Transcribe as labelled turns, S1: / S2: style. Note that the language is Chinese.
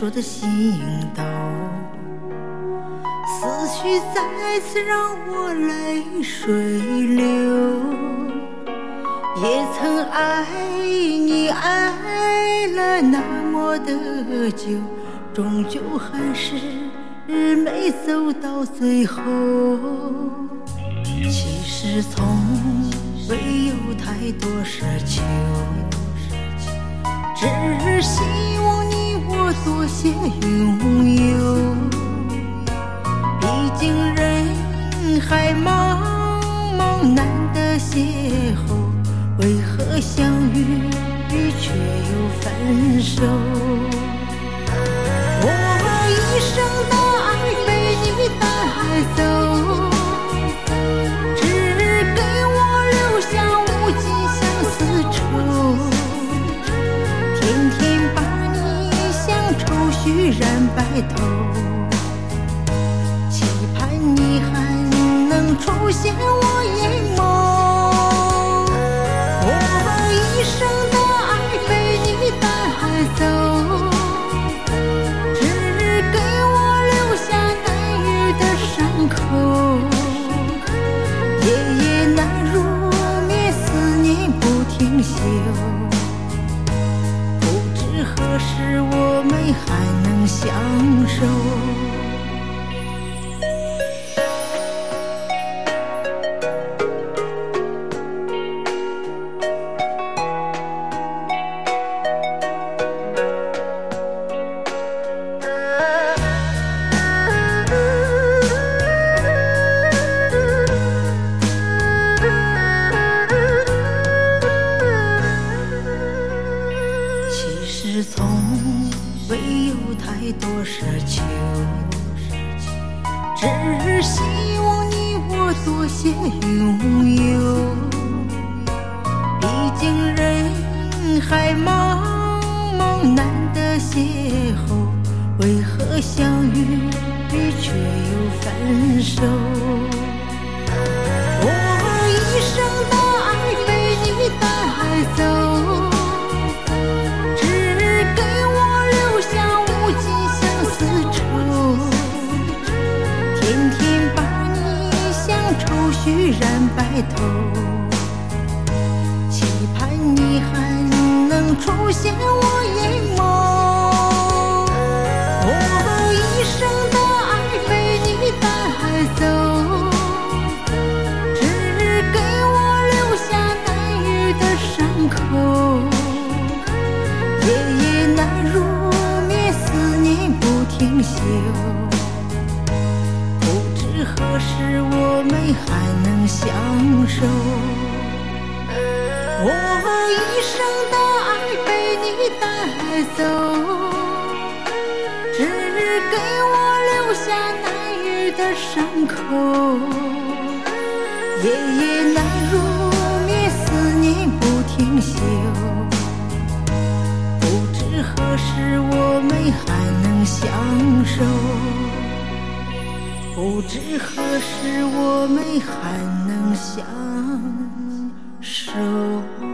S1: 说的心动，思绪再次让我泪水流。也曾爱你爱了那么的久，终究还是没走到最后。其实从未有太多奢求，只希望你我多些拥有。毕竟人海茫茫难得邂逅，为何相遇却又分手？我一生的爱被你带走，只给我留下无尽相思愁。天天把你像愁绪染白头，期盼你还能出现我眼眸。不知何时我们还能相守。从未有太多奢求，只希望你我多些拥有。毕竟人海茫茫难得邂逅，为何相遇却又分手？我一生的爱被你带走，染白头，期盼你还能出现我眼眸。我一生的爱被你带走，只给我留下难愈的伤口。夜夜难入眠，思念不停休。何时我们还能相守？我一生的爱被你带走，只给我留下难愈的伤口。夜夜难入眠，思念不停休。不知何时我们还能相守？不知何时我们还能相守。